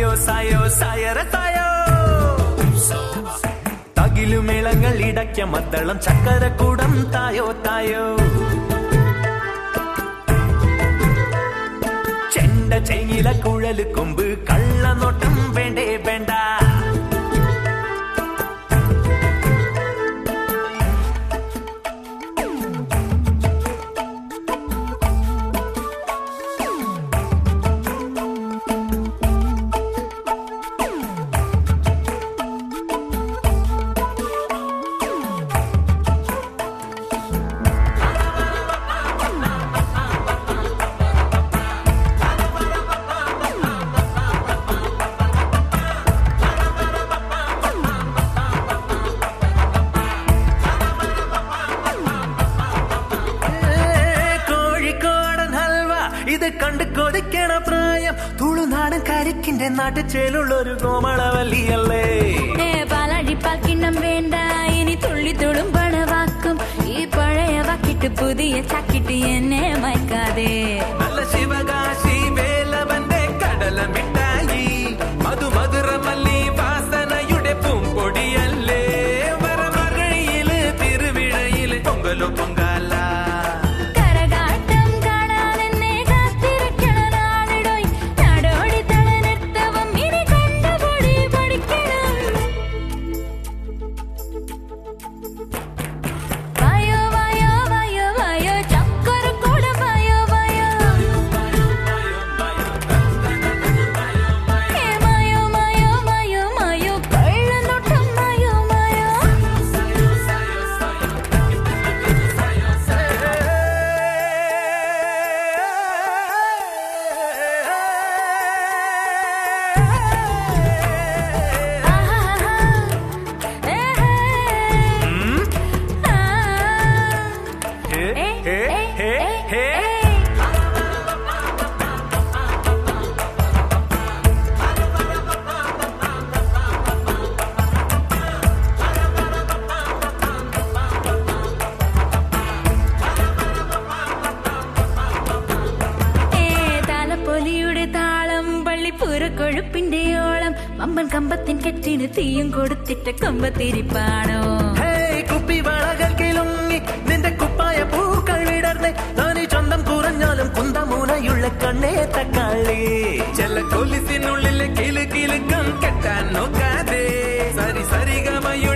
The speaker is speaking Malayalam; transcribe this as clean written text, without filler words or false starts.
സായോ സായോ സായര സായോ തകിലുമേളങ്ങൾ ഇടയ്ക്ക മദ്ദളം ചക്കരക്കൂടം തായോ തായോ ചെണ്ട ചെയില കുഴല് കൊമ്പ് കള്ളനോട്ടം വേണ്ടേ വേണ്ട ഇത് കണ്ട് കൊതിക്കണ പ്രായം തുളുനാടൻ കരിക്കിന്റെ നാട്ടുചേലുള്ളൊരു കോമളവല്ലിയല്ലേ പാലാടിപ്പാൽ കിണ്ണം വേണ്ട ഇനി തുള്ളി തുളുമ്പണ വാക്കും ഈ പഴയ വാക്കിട്ട് പുതിയ ചാക്കിട്ട് എന്നെ മയക്കാതെ നല്ല ശിവകാശി വേലവന്റെ കടലമിട്ടായി മധുമധുരമല്ലി വാസനയുടെ പൂമ്പൊടിയല്ലേ വരമഴയില് തിരുവിഴയില് പൊങ്കലോ പൊങ്കാല കൊഴുപ്പിന്റെ ഓളം വമ്പൻ കമ്പത്തിൻ കെട്ടിന് തീയും കൊടുത്തിട്ട് കൊമ്പത്തിരിപ്പാണോ കുപ്പി വളകൾ കിളുങ്ങി നിന്റെ കുപ്പായ പൂക്കൾ വിടർന്നേ താനീ ചന്തം കുറഞ്ഞാലും കുന്തമൂനയുള്ള കണ്ണേ തക്കാളി ചെല്ല കൊലിസിനുള്ളിലെ കിലു കിലുക്കം കെട്ടാൻ നോക്കാതെ സരി സരിഗമയോ